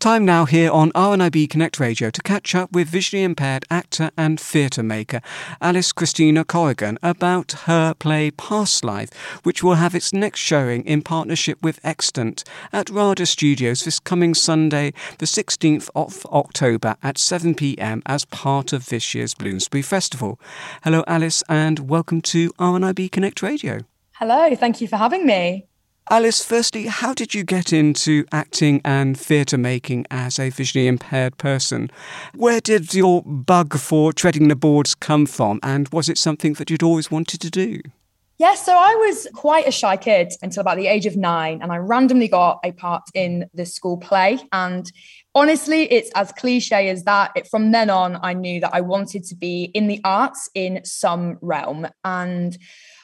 Time now here on RNIB Connect Radio to catch up with visually impaired actor and theatre maker Alice Christina Corrigan about her play Past Life, which will have its next showing in partnership with Extant at RADA Studios this coming Sunday, the 16th of October at 7 p.m. as part of this year's Bloomsbury Festival. Hello Alice and welcome to RNIB Connect Radio. Hello, thank you for having me. Alice, firstly, how did you get into acting and theatre making as a visually impaired person? Where did your bug for treading the boards come from, and was it something that you'd always wanted to do? Yeah, so I was quite a shy kid until about the age of 9, and I randomly got a part in the school play. And honestly, it's as cliche as that. From then on, I knew that I wanted to be in the arts in some realm. And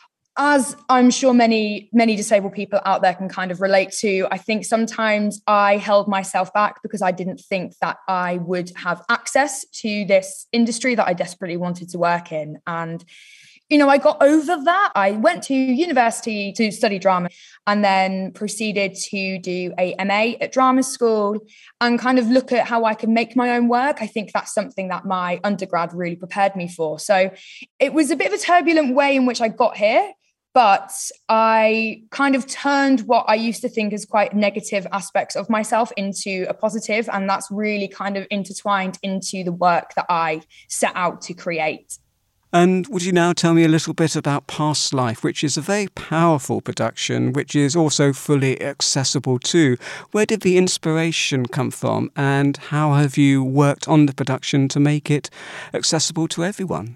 as I'm sure many disabled people out there can kind of relate to, I think sometimes I held myself back because I didn't think that I would have access to this industry that I desperately wanted to work in. And, you know, I got over that. I went to university to study drama and then proceeded to do a MA at drama school and kind of look at how I can make my own work. I think that's something that my undergrad really prepared me for. So it was a bit of a turbulent way in which I got here. But I kind of turned what I used to think as quite negative aspects of myself into a positive, and that's really kind of intertwined into the work that I set out to create. And would you now tell me a little bit about Past Life, which is a very powerful production, which is also fully accessible too. Where did the inspiration come from, and how have you worked on the production to make it accessible to everyone?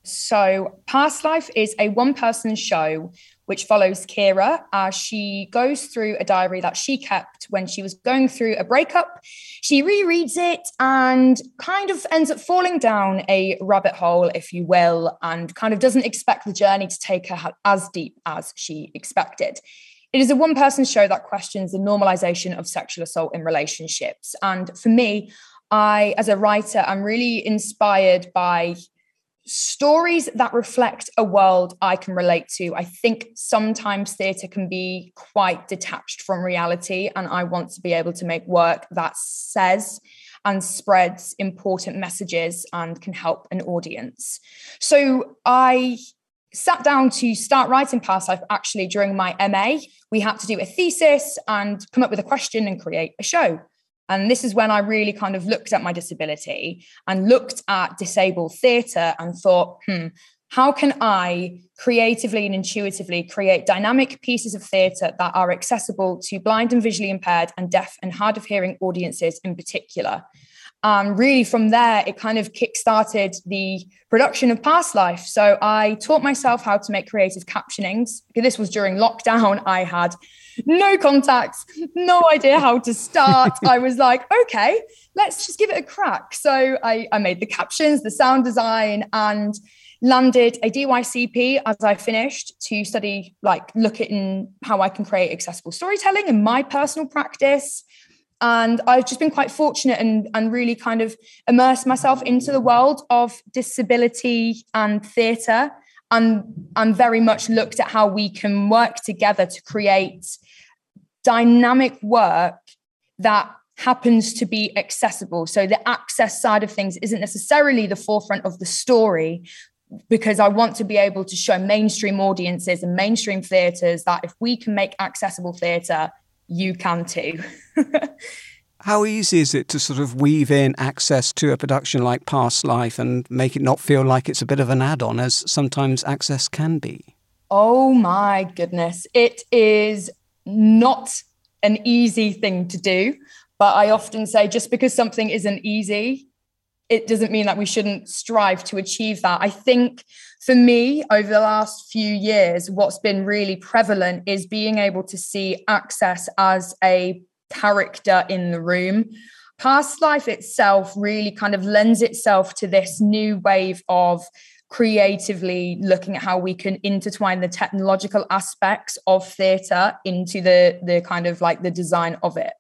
So Past Life is a one-person show which follows Kira as she goes through a diary that she kept when she was going through a breakup. She rereads it and kind of ends up falling down a rabbit hole, if you will, and kind of doesn't expect the journey to take her as deep as she expected. It is a one-person show that questions the normalization of sexual assault in relationships. And for me, as a writer, I'm really inspired by stories that reflect a world I can relate to. I think sometimes theatre can be quite detached from reality, and I want to be able to make work that says and spreads important messages and can help an audience. So I sat down to start writing Past Life actually during my MA. We had to do a thesis and come up with a question and create a show. And this is when I really kind of looked at my disability and looked at disabled theatre and thought, how can I creatively and intuitively create dynamic pieces of theatre that are accessible to blind and visually impaired and deaf and hard of hearing audiences in particular? Really from there, it kind of kickstarted the production of Past Life. So I taught myself how to make creative captionings. This was during lockdown. I had no contacts, no idea how to start. I was like, okay, let's just give it a crack. So I made the captions, the sound design, and landed a DYCP as I finished to study, look at how I can create accessible storytelling in my personal practice. And I've just been quite fortunate and really kind of immersed myself into the world of disability and theatre, and very much looked at how we can work together to create dynamic work that happens to be accessible. So the access side of things isn't necessarily the forefront of the story, because I want to be able to show mainstream audiences and mainstream theatres that if we can make accessible theatre, you can too. How easy is it to sort of weave in access to a production like Past Life and make it not feel like it's a bit of an add-on, as sometimes access can be? Oh my goodness. It is not an easy thing to do, but I often say just because something isn't easy, it doesn't mean that we shouldn't strive to achieve that. I think for me, over the last few years, what's been really prevalent is being able to see access as a character in the room. Past Life itself really kind of lends itself to this new wave of creatively looking at how we can intertwine the technological aspects of theatre into the kind of like the design of it.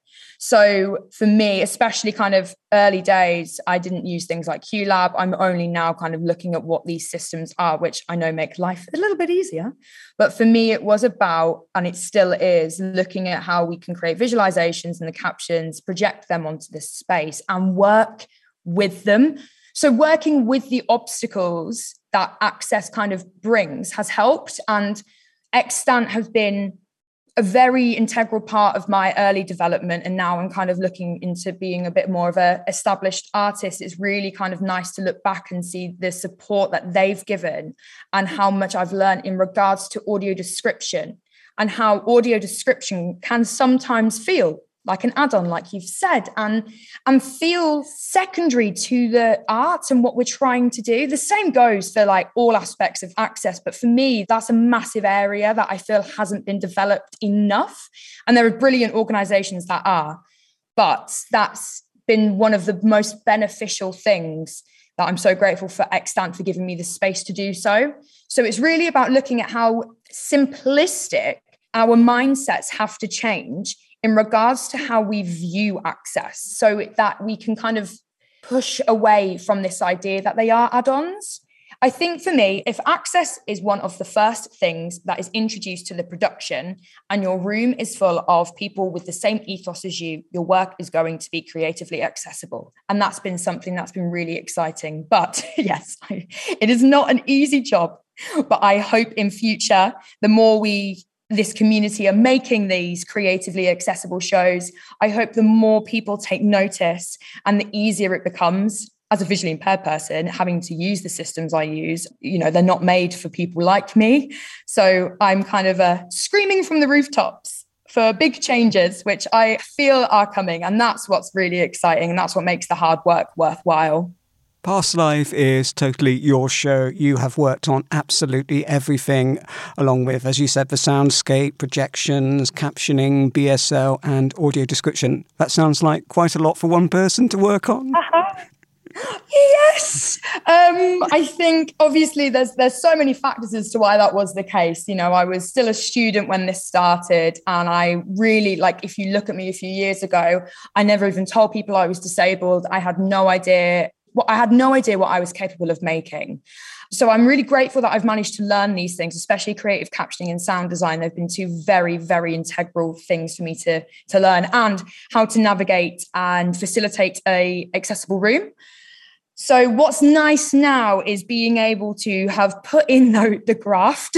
So for me, especially kind of early days, I didn't use things like QLab. I'm only now kind of looking at what these systems are, which I know make life a little bit easier. But for me, it was about, and it still is, looking at how we can create visualizations and the captions, project them onto this space and work with them. So working with the obstacles that Access kind of brings has helped. And Extant have been a very integral part of my early development. And now I'm kind of looking into being a bit more of an established artist. It's really kind of nice to look back and see the support that they've given and how much I've learned in regards to audio description and how audio description can sometimes feel like an add-on, like you've said, and feel secondary to the art and what we're trying to do. The same goes for like all aspects of Access. But for me, that's a massive area that I feel hasn't been developed enough. And there are brilliant organizations that are, but that's been one of the most beneficial things that I'm so grateful for Extant for giving me the space to do so. So it's really about looking at how simplistic our mindsets have to change in regards to how we view Access, so that we can kind of push away from this idea that they are add-ons. I think for me, if Access is one of the first things that is introduced to the production and your room is full of people with the same ethos as you, your work is going to be creatively accessible. And that's been something that's been really exciting. But yes, it is not an easy job. But I hope in future, the more this community are making these creatively accessible shows, I hope the more people take notice and the easier it becomes as a visually impaired person having to use the systems I use. You know, they're not made for people like me. So I'm kind of screaming from the rooftops for big changes, which I feel are coming. And that's what's really exciting. And that's what makes the hard work worthwhile. Past Life is totally your show. You have worked on absolutely everything, along with, as you said, the soundscape, projections, captioning, BSL, and audio description. That sounds like quite a lot for one person to work on. Yes. I think obviously there's so many factors as to why that was the case. You know, I was still a student when this started, and I really, like, if you look at me a few years ago, I never even told people I was disabled. I had no idea what I was capable of making. So I'm really grateful that I've managed to learn these things, especially creative captioning and sound design. They've been two very, very integral things for me to learn, and how to navigate and facilitate a accessible room. So what's nice now is being able to have put in the graft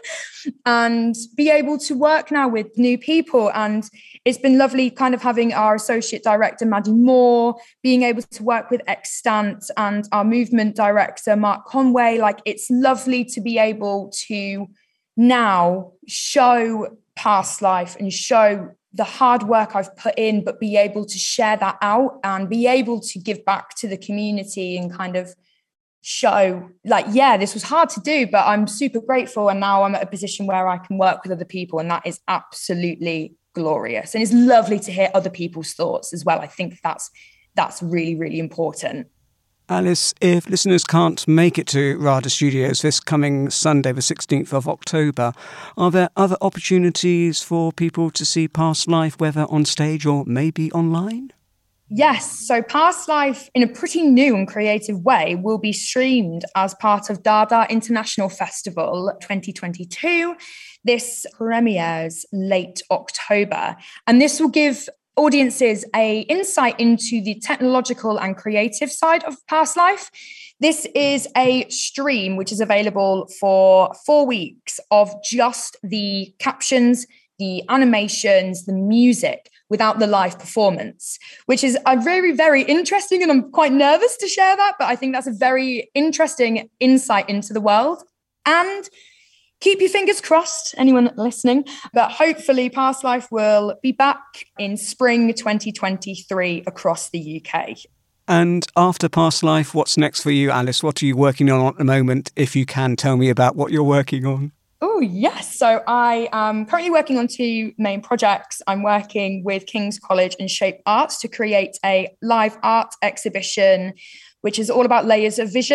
and be able to work now with new people. And it's been lovely kind of having our associate director, Maddie Moore, being able to work with Extant, and our movement director, Mark Conway. Like, it's lovely to be able to now show Past Life and show the hard work I've put in, but be able to share that out and be able to give back to the community and kind of show, like, yeah, this was hard to do, but I'm super grateful. And now I'm at a position where I can work with other people, and that is absolutely glorious. And it's lovely to hear other people's thoughts as well. I think that's really, really important. Alice, if listeners can't make it to RADA Studios this coming Sunday, the 16th of October, are there other opportunities for people to see Past Life, whether on stage or maybe online? Yes, so Past Life, in a pretty new and creative way, will be streamed as part of Dada International Festival 2022. This premieres late October, and this will give audiences a insight into the technological and creative side of Past Life. This is a stream which is available for 4 weeks of just the captions, the animations, the music, without the live performance, which is a very, very interesting, and I'm quite nervous to share that, but I think that's a very interesting insight into the world. And keep your fingers crossed, anyone listening, but hopefully Past Life will be back in spring 2023 across the UK. And after Past Life, what's next for you, Alice? What are you working on at the moment, if you can tell me about what you're working on? Oh, yes. So I am currently working on 2 main projects. I'm working with King's College and Shape Arts to create a live art exhibition, which is all about layers of vision.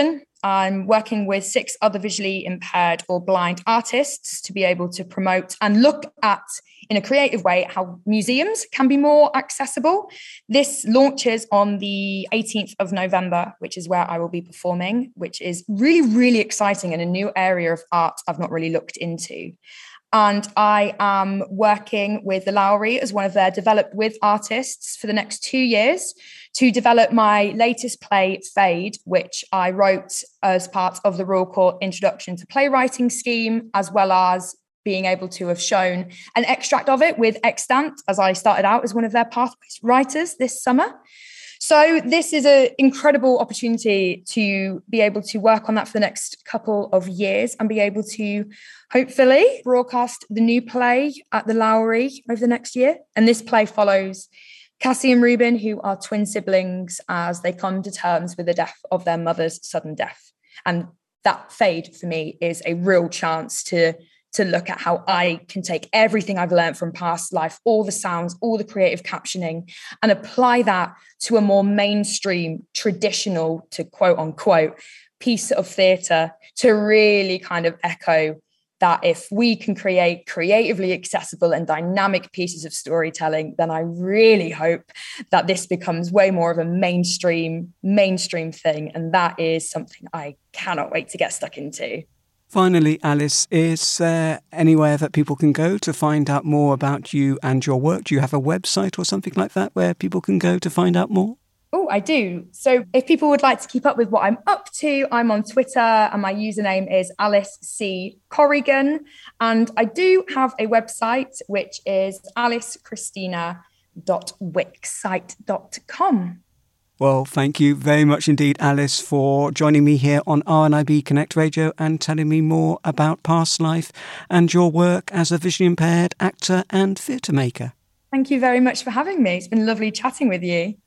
I'm working with 6 other visually impaired or blind artists to be able to promote and look at, in a creative way, how museums can be more accessible. This launches on the 18th of November, which is where I will be performing, which is really, really exciting and a new area of art I've not really looked into. And I am working with the Lowry as one of their Develop With artists for the next 2 years to develop my latest play, Fade, which I wrote as part of the Royal Court Introduction to Playwriting scheme, as well as being able to have shown an extract of it with Extant, as I started out as one of their Pathways writers this summer. So this is an incredible opportunity to be able to work on that for the next couple of years and be able to hopefully broadcast the new play at the Lowry over the next year. And this play follows Cassie and Ruben, who are twin siblings, as they come to terms with the death of their mother's sudden death. And that Fade for me is a real chance to look at how I can take everything I've learned from past life, all the sounds, all the creative captioning, and apply that to a more mainstream, traditional, to quote unquote, piece of theatre to really kind of echo that if we can create creatively accessible and dynamic pieces of storytelling, then I really hope that this becomes way more of a mainstream thing. And that is something I cannot wait to get stuck into. Finally, Alice, is there anywhere that people can go to find out more about you and your work? Do you have a website or something like that where people can go to find out more? Oh, I do. So if people would like to keep up with what I'm up to, I'm on Twitter and my username is Alice C. Corrigan. And I do have a website, which is alicechristina.wixsite.com. Well, thank you very much indeed, Alice, for joining me here on RNIB Connect Radio and telling me more about past life and your work as a visually impaired actor and theatre maker. Thank you very much for having me. It's been lovely chatting with you.